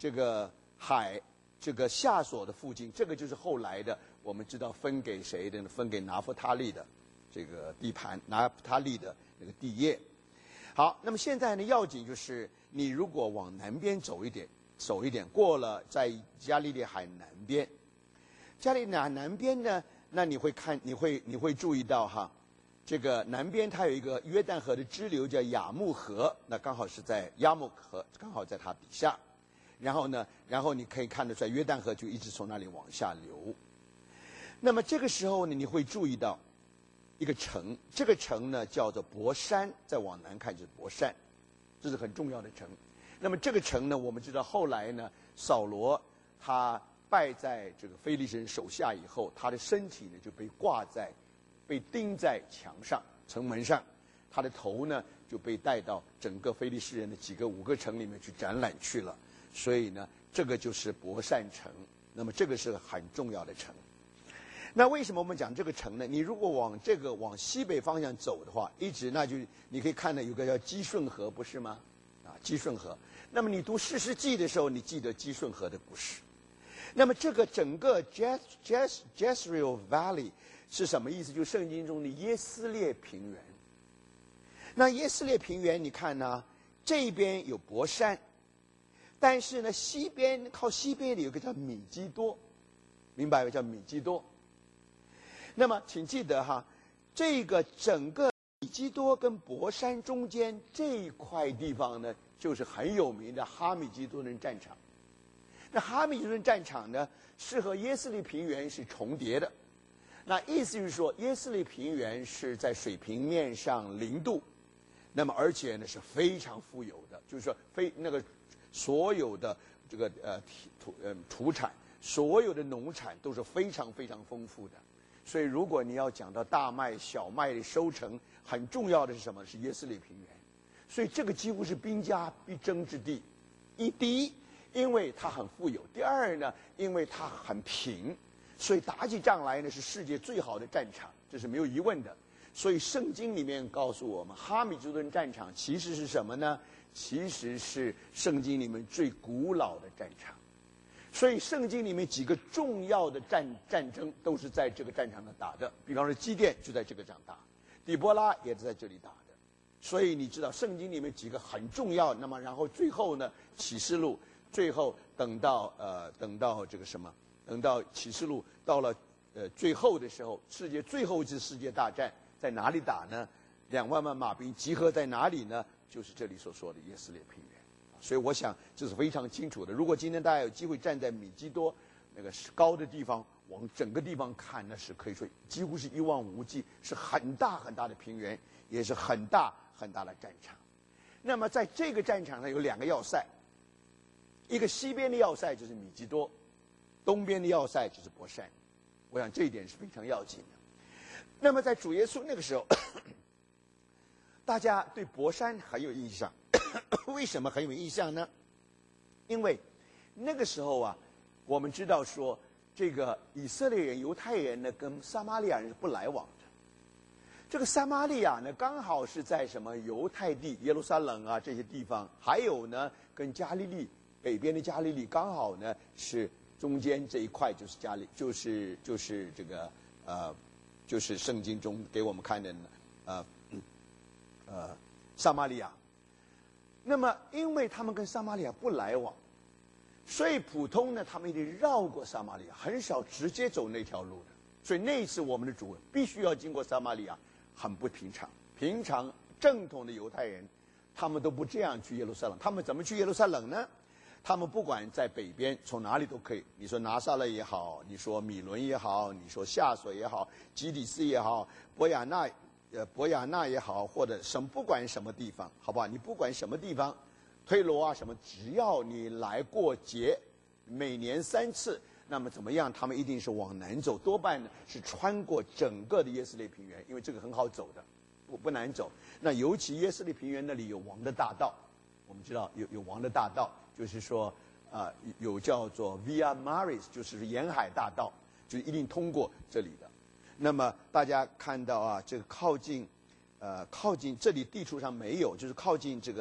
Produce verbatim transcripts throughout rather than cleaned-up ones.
这个海这个下索的附近，这个就是后来的我们知道分给谁的呢？分给拿弗他利的这个地盘，拿弗他利的那个地业。好，那么现在呢，要紧就是你如果往南边走一点，走一点，过了在加利利海南边，加利利海南边呢，那你会看，你会你会注意到哈，这个南边它有一个约旦河的支流叫雅木河，那刚好是在亚木河，刚好在它底下。然后呢，然后你可以看得出来，约旦河就一直从那里往下流。那么这个时候呢，你会注意到一个城，这个城呢叫做伯珊，再往南看就是伯珊，这是很重要的城。那么这个城呢，我们知道后来呢，扫罗他败在这个非利士人手下以后，他的身体呢就被挂在、被钉在墙上、城门上，他的头呢就被带到整个非利士人的几个五个城里面去展览去了。所以呢，这个就是伯珊城。那么这个是很重要的城。那为什么我们讲这个城呢？你如果往这个往西北方向走的话，一直那就你可以看到有个叫基顺河，不是吗？啊，基顺河。那么你读士师记的时候，你记得基顺河的故事。那么这个整个 Jes Jes Jezreel Valley 是什么意思？就是圣经中的耶斯列平原。那耶斯列平原，你看呢，这边有伯珊。但是呢，西边靠西边的有个叫米基多，明白吗？叫米基多。那么，请记得哈，这个整个米基多跟伯珊中间这一块地方呢，就是很有名的哈米基多人战场。那哈米基多人战场呢，是和耶斯利平原是重叠的。那意思就是说，耶斯利平原是在水平面上零度，那么而且呢是非常富有的，就是说非那个。所有的这个呃土呃土产，所有的农产都是非常非常丰富的。所以，如果你要讲到大麦、小麦的收成，很重要的是什么？是耶斯列平原。所以，这个几乎是兵家必争之地。一第一，因为它很富有；第二呢，因为它很平，所以打起仗来呢是世界最好的战场，这是没有疑问的。所以，圣经里面告诉我们，哈米吉顿战场其实是什么呢？其实是圣经里面最古老的战场，所以圣经里面几个重要的战战争都是在这个战场上打的。比方说基甸就在这个场打，底波拉也是在这里打的。所以你知道圣经里面几个很重要。那么然后最后呢，启示录最后等到呃等到这个什么，等到启示录到了呃最后的时候，世界最后一次世界大战在哪里打呢？两万万马兵集合在哪里呢？就是这里所说的耶斯列平原。所以我想这是非常清楚的。如果今天大家有机会站在米基多那个高的地方，往整个地方看，那是可以说几乎是一望无际，是很大很大的平原，也是很大很大的战场。那么在这个战场上有两个要塞，一个西边的要塞就是米基多，东边的要塞就是伯珊。我想这一点是非常要紧的。那么在主耶稣那个时候，大家对伯珊很有印象。为什么很有印象呢？因为那个时候啊，我们知道说，这个以色列人、犹太人呢，跟撒玛利亚人是不来往的。这个撒玛利亚呢，刚好是在什么犹太地、耶路撒冷啊这些地方，还有呢，跟加利利北边的加利利刚好呢是中间这一块，就是加利，就是就是这个呃，就是圣经中给我们看的呃。呃，撒玛利亚。那么，因为他们跟撒玛利亚不来往，所以普通呢，他们一定绕过撒玛利亚，很少直接走那条路的。所以那一次我们的主必须要经过撒玛利亚，很不平常。平常正统的犹太人，他们都不这样去耶路撒冷。他们怎么去耶路撒冷呢？他们不管在北边，从哪里都可以。你说拿撒勒也好，你说米伦也好，你说夏所也好，基底斯也好，伯亚纳。呃，博雅纳也好，或者什么，不管什么地方，好不好？你不管什么地方，推罗啊什么，只要你来过节，每年三次，那么怎么样？他们一定是往南走，多半呢是穿过整个的耶斯列平原，因为这个很好走的，不不难走。那尤其耶斯列平原那里有王的大道，我们知道有有王的大道，就是说啊、呃、有叫做 Via Maris， 就是沿海大道，就一定通过这里的。那么大家看到啊，这个靠近，呃，靠近这里地图上没有，就是靠近这个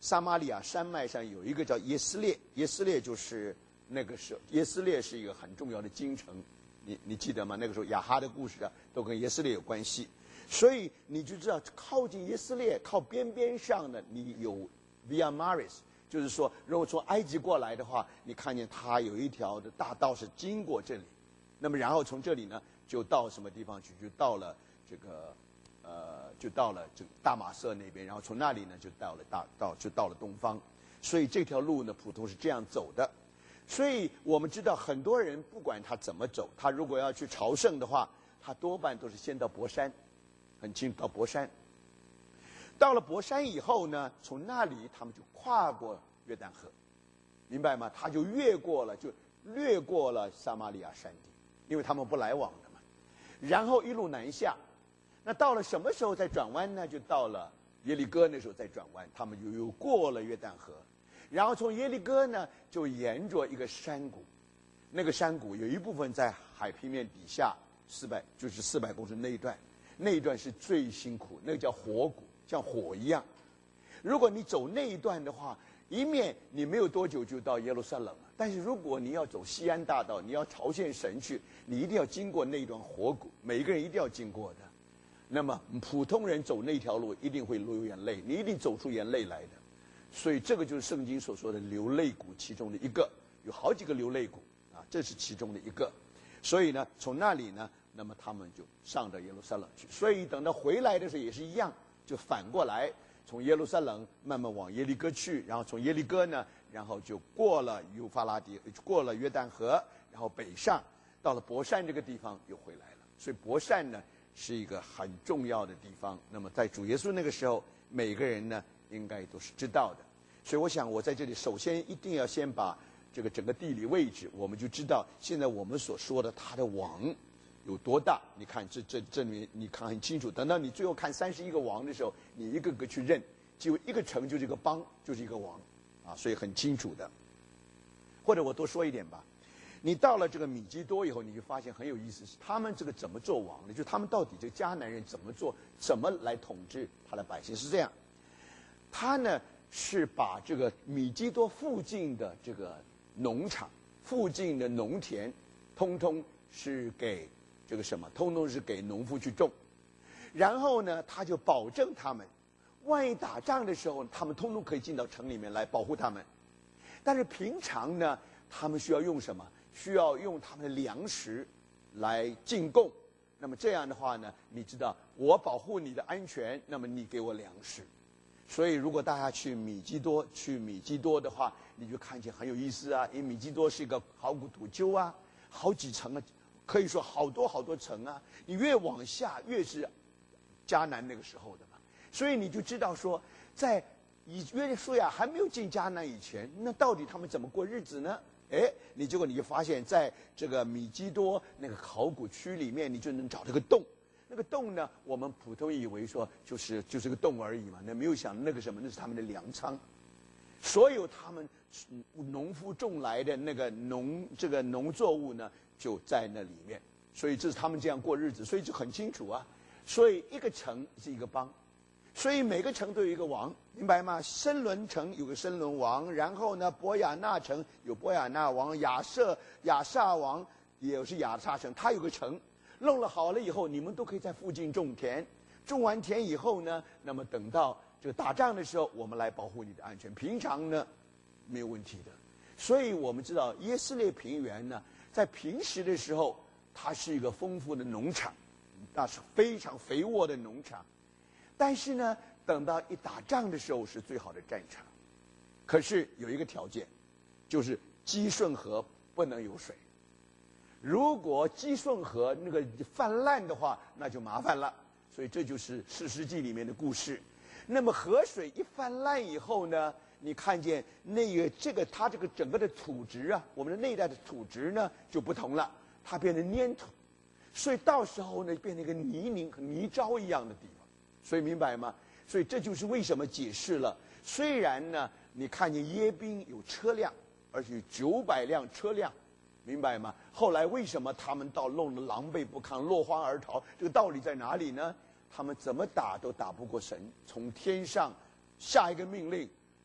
撒玛利亚山脉上有一个叫耶斯列，耶斯列就是那个时候，耶斯列是一个很重要的京城，你你记得吗？那个时候亚哈的故事啊，都跟耶斯列有关系，所以你就知道靠近耶斯列，靠边边上的你有 Via Maris， 就是说，如果从埃及过来的话，你看见它有一条的大道是经过这里，那么然后从这里呢，就到什么地方去？就到了这个。呃，就到了这个大马色那边，然后从那里呢，就到了大到就到了东方，所以这条路呢，普通是这样走的。所以我们知道，很多人不管他怎么走，他如果要去朝圣的话，他多半都是先到博山，很清楚到博山。到了博山以后呢，从那里他们就跨过约旦河，明白吗？他就越过了，就略过了撒玛利亚山地，因为他们不来往的嘛。然后一路南下。那到了什么时候再转弯呢？就到了耶利哥那时候再转弯，他们就又过了约旦河，然后从耶利哥呢就沿着一个山谷，那个山谷有一部分在海平面底下四百，就是四百公尺那一段，那一段是最辛苦，那个叫火谷，像火一样。如果你走那一段的话，一面你没有多久就到耶路撒冷了，但是如果你要走西安大道，你要朝见神去，你一定要经过那一段火谷，每一个人一定要经过的。那么普通人走那条路一定会流眼泪，你一定走出眼泪来的，所以这个就是圣经所说的流泪谷其中的一个，有好几个流泪谷啊，这是其中的一个。所以呢，从那里呢，那么他们就上到耶路撒冷去。所以等到回来的时候也是一样，就反过来从耶路撒冷慢慢往耶利哥去，然后从耶利哥呢，然后就过了幼发拉底，过了约旦河，然后北上到了伯善这个地方又回来了。所以伯善呢是一个很重要的地方。那么在主耶稣那个时候，每个人呢应该都是知道的。所以我想我在这里首先一定要先把这个整个地理位置，我们就知道现在我们所说的它的王有多大。你看这这这里面你看很清楚，等到你最后看三十一个王的时候，你一个个去认，就一个城就是一个邦，就是一个王啊，所以很清楚的。或者我多说一点吧，你到了这个米基多以后，你就发现很有意思，是他们这个怎么做王的，就他们到底这个迦南人怎么做，怎么来统治他的百姓。是这样，他呢是把这个米基多附近的这个农场、附近的农田，通通是给这个什么，通通是给农夫去种。然后呢，他就保证他们，万一打仗的时候，他们通通可以进到城里面来保护他们。但是平常呢，他们需要用什么？需要用他们的粮食来进贡。那么这样的话呢，你知道我保护你的安全，那么你给我粮食。所以如果大家去米基多去米基多的话，你就看见很有意思啊，因为米基多是一个考古土丘啊，好几层啊，可以说好多好多层啊。你越往下越是迦南那个时候的嘛，所以你就知道说，在以约书亚还没有进迦南以前，那到底他们怎么过日子呢？哎，你结果你就发现，在这个米基多那个考古区里面，你就能找这个洞。那个洞呢，我们普通以为说就是就是个洞而已嘛，那没有想那个什么，那是他们的粮仓，所有他们农夫种来的那个农这个农作物呢，就在那里面。所以这是他们这样过日子，所以就很清楚啊。所以一个城是一个邦。所以每个城都有一个王，明白吗？申伦城有个申伦王，然后呢，博雅纳城有博雅纳王，亚舍亚萨王也是亚萨城，他有个城，弄了好了以后，你们都可以在附近种田，种完田以后呢，那么等到这个打仗的时候，我们来保护你的安全。平常呢，没有问题的。所以我们知道耶斯列平原呢，在平时的时候，它是一个丰富的农场，那是非常肥沃的农场。但是呢，等到一打仗的时候是最好的战场。可是有一个条件，就是基顺河不能有水。如果基顺河那个泛滥的话，那就麻烦了。所以这就是士师记里面的故事。那么河水一泛滥以后呢，你看见那个这个它这个整个的土质啊，我们的那一带的土质呢就不同了，它变成粘土，所以到时候呢变成一个泥泞和泥沼一样的地方。所以明白吗？所以这就是为什么解释了，虽然呢你看见耶宾有车辆，而且有九百辆车辆，明白吗？后来为什么他们到弄得狼狈不堪，落荒而逃？这个道理在哪里呢？他们怎么打都打不过神，从天上下一个命令，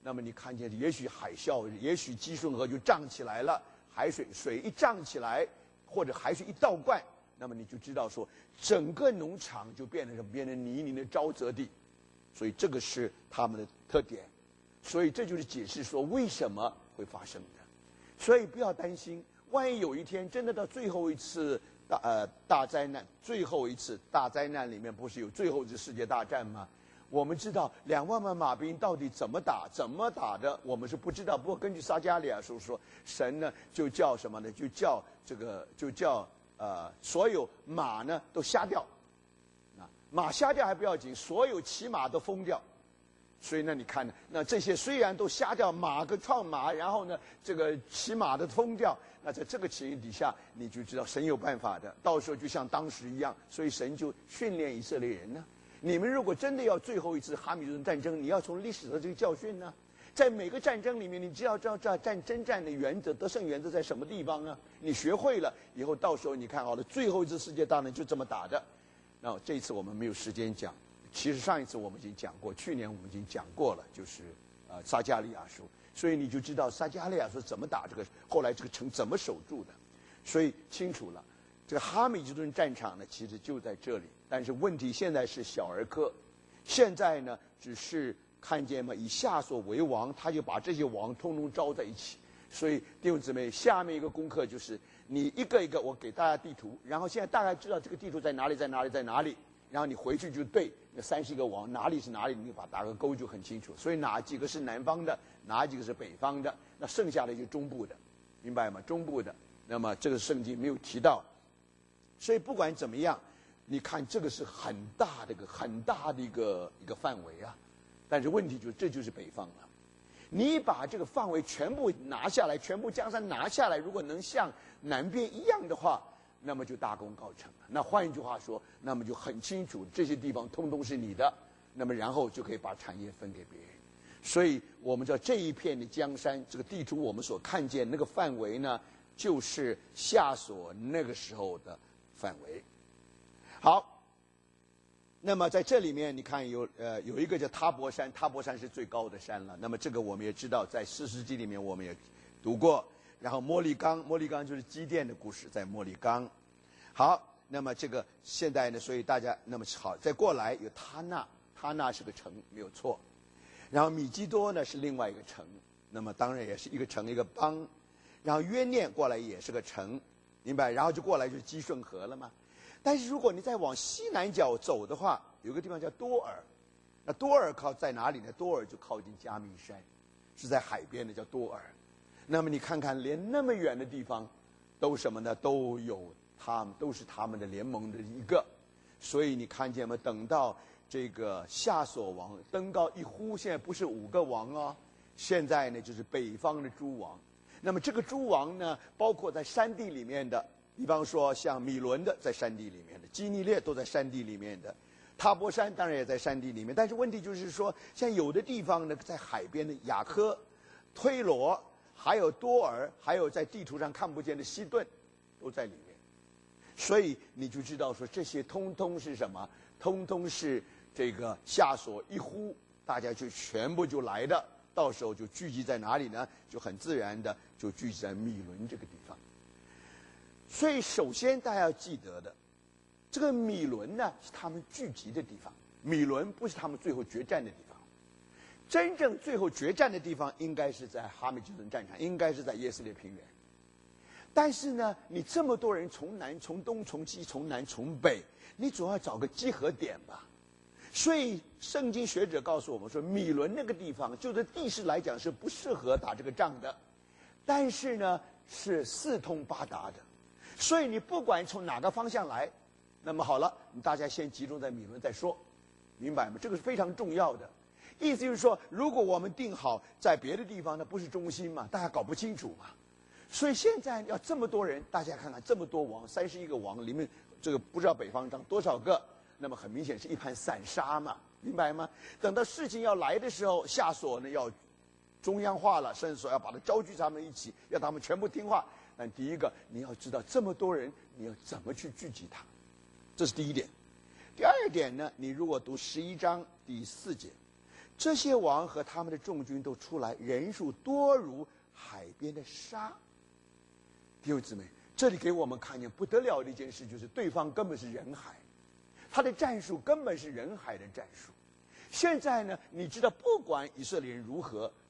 那么你看见，也许海啸，也许基顺河就涨起来了，海水水一涨起来，或者海水一倒灌，那么你就知道说，整个农场就变成什么？变成泥泞的沼泽地。所以这个是他们的特点。所以这就是解释说为什么会发生的。所以不要担心，万一有一天真的到最后一次大呃大灾难，最后一次大灾难里面不是有最后一次世界大战吗？我们知道两万万马兵到底怎么打，怎么打的，我们是不知道。不过根据撒迦利亚书说，神呢就叫什么呢？就叫这个，就叫呃所有马呢都瞎掉，啊，马瞎掉还不要紧，所有骑马都疯掉。所以呢，你看呢，那这些虽然都瞎掉，马跟创马，然后呢，这个骑马的疯掉，那在这个情形底下，你就知道神有办法的。到时候就像当时一样，所以神就训练以色列人呢。你们如果真的要最后一次哈米顿战争，你要从历史的这个教训呢，在每个战争里面，你只要知道这战征战的原则、得胜原则在什么地方呢？你学会了以后，到时候你看好了，最后一次世界大战就这么打的。那这一次我们没有时间讲。其实上一次我们已经讲过，去年我们已经讲过了，就是呃撒迦利亚书，所以你就知道撒迦利亚书怎么打这个，后来这个城怎么守住的，所以清楚了。这个哈米吉顿战场呢，其实就在这里，但是问题现在是小儿科，现在呢只是看见嘛，以夏所为王，他就把这些王通通招在一起。所以弟兄姊妹，下面一个功课就是你一个一个我给大家地图，然后现在大概知道这个地图在哪里，在哪里，在哪里。然后你回去就对那三十个王哪里是哪里，你就把打个勾就很清楚。所以哪几个是南方的，哪几个是北方的，那剩下的就中部的，明白吗？中部的，那么这个圣经没有提到。所以不管怎么样，你看这个是很大的一个很大的一个一个范围啊。但是问题就是这就是北方了。你把这个范围全部拿下来，全部江山拿下来，如果能像南边一样的话，那么就大功告成了。那换一句话说，那么就很清楚这些地方通通是你的，那么然后就可以把产业分给别人。所以我们知道这一片的江山，这个地图我们所看见那个范围呢，就是夏所那个时候的范围。好，那么在这里面你看有呃有一个叫塔伯山，塔伯山是最高的山了。那么这个我们也知道，在士师记里面我们也读过。然后摩利冈，摩利冈就是基甸的故事，在摩利冈。好，那么这个现在呢，所以大家那么好，再过来有他纳，他纳是个城，没有错。然后米基多呢是另外一个城，那么当然也是一个城一个邦。然后约念过来也是个城，明白？然后就过来就是基顺河了嘛。但是如果你再往西南角走的话，有个地方叫多尔，那多尔靠在哪里呢？多尔就靠近加密山，是在海边的，叫多尔。那么你看看，连那么远的地方，都什么呢？都有他们，都是他们的联盟的一个。所以你看见吗？等到这个夏所王登高一呼，现在不是五个王哦，现在呢就是北方的诸王。那么这个诸王呢，包括在山地里面的，比方说像米伦的在山地里面的，基尼列都在山地里面的，塔伯山当然也在山地里面。但是问题就是说，像有的地方呢，在海边的雅科、推罗。还有多尔，还有在地图上看不见的西顿，都在里面。所以你就知道说，这些通通是什么？通通是这个夏所一呼，大家就全部就来的。到时候就聚集在哪里呢？就很自然的就聚集在米伦这个地方。所以首先大家要记得的，这个米伦呢是他们聚集的地方，米伦不是他们最后决战的地方。真正最后决战的地方应该是在哈米吉顿战场，应该是在耶斯列平原。但是呢，你这么多人从南、从东、从西、从南、从北，你总要找个集合点吧。所以圣经学者告诉我们说，米伦那个地方，就是地势来讲是不适合打这个仗的，但是呢是四通八达的。所以你不管从哪个方向来，那么好了，大家先集中在米伦再说，明白吗？这个是非常重要的。意思就是说，如果我们定好在别的地方，那不是中心嘛，大家搞不清楚嘛。所以现在要这么多人，大家看看这么多王，三十一个王里面，这个不知道北方长多少个，那么很明显是一盘散沙嘛，明白吗？等到事情要来的时候，夏所呢要中央化了，甚至说要把它招聚他们一起，要他们全部听话。但第一个，你要知道这么多人，你要怎么去聚集他，这是第一点。第二点呢，你如果读十一章第四节。 这些王和他们的众军都出来，人数多如海边的沙。弟兄姊妹，这里给我们看见不得了的一件事，就是对方根本是人海，他的战术根本是人海的战术。现在呢，你知道，不管以色列人如何